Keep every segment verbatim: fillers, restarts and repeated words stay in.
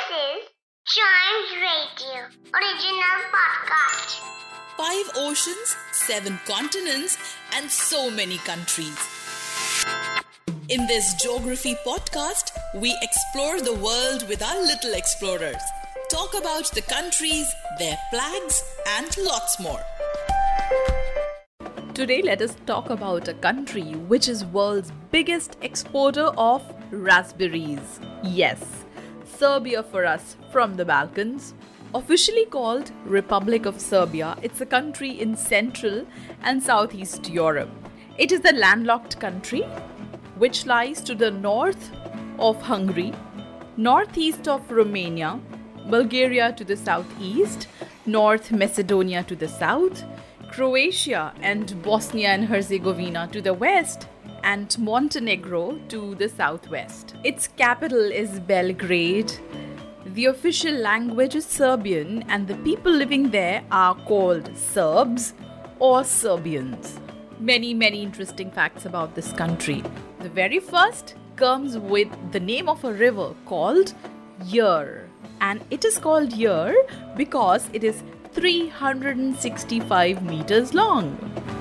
is Chimes Radio, original podcast. Five oceans, seven continents, and so many countries. In this geography podcast, we explore the world with our little explorers. Talk about the countries, their flags, and lots more. Today, let us talk about a country which is world's biggest exporter of raspberries. Yes, Serbia for us from the Balkans. Officially called Republic of Serbia, it's a country in Central and Southeast Europe. It is a landlocked country which lies to the north of Hungary, northeast of Romania, Bulgaria to the southeast, North Macedonia to the south, Croatia and Bosnia and Herzegovina to the west, and Montenegro to the southwest. Its capital is Belgrade. The official language is Serbian, and the people living there are called Serbs or Serbians. Many, many interesting facts about this country. The very first comes with the name of a river called Yer. And it is called Yer because it is three hundred sixty-five meters long.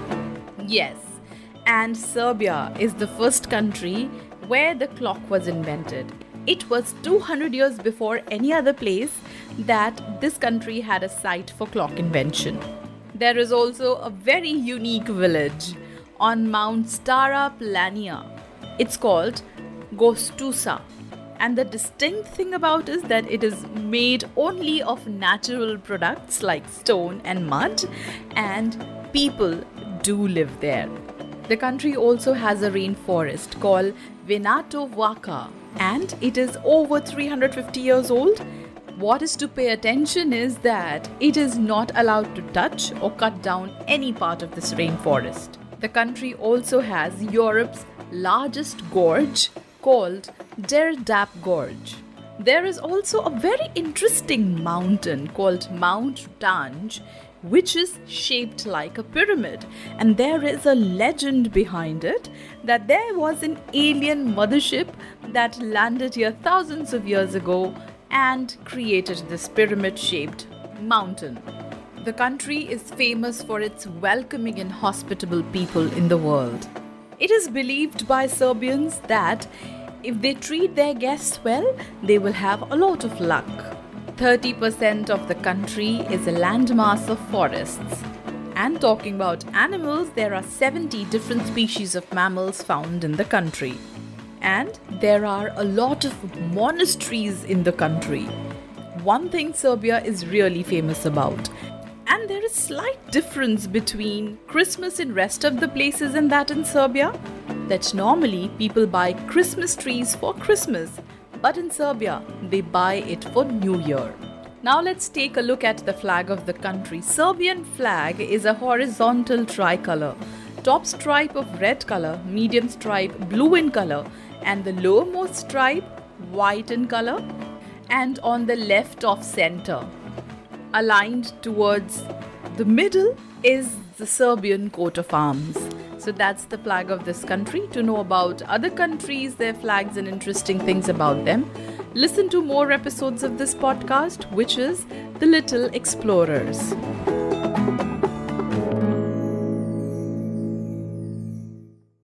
Yes, and Serbia is the first country where the clock was invented. It was two hundred years before any other place that this country had a site for clock invention. There is also a very unique village on Mount Stara Planina. It's called Gostusa. And the distinct thing about it is that it is made only of natural products like stone and mud, and people do live there. The country also has a rainforest called Venato Vaca, and it is over three hundred fifty years old. What is to pay attention is that it is not allowed to touch or cut down any part of this rainforest. The country also has Europe's largest gorge called Der Dap Gorge. There is also a very interesting mountain called Mount Tanj, which is shaped like a pyramid. And there is a legend behind it that there was an alien mothership that landed here thousands of years ago and created this pyramid-shaped mountain. The country is famous for its welcoming and hospitable people in the world. It is believed by Serbians that if they treat their guests well, they will have a lot of luck. thirty percent of the country is a landmass of forests. And talking about animals, there are seventy different species of mammals found in the country. And there are a lot of monasteries in the country. One thing Serbia is really famous about. And there is slight difference between Christmas in rest of the places and that in Serbia. That normally people buy Christmas trees for Christmas, but in Serbia they buy it for New Year. Now let's take a look at the flag of the country. Serbian flag is a horizontal tricolor. Top stripe of red color, medium stripe blue in color, and the lowermost stripe white in color. And on the left of center, aligned towards the middle, is the Serbian coat of arms. So that's the flag of this country. To know about other countries, their flags, and interesting things about them, listen to more episodes of this podcast, which is The Little Explorers.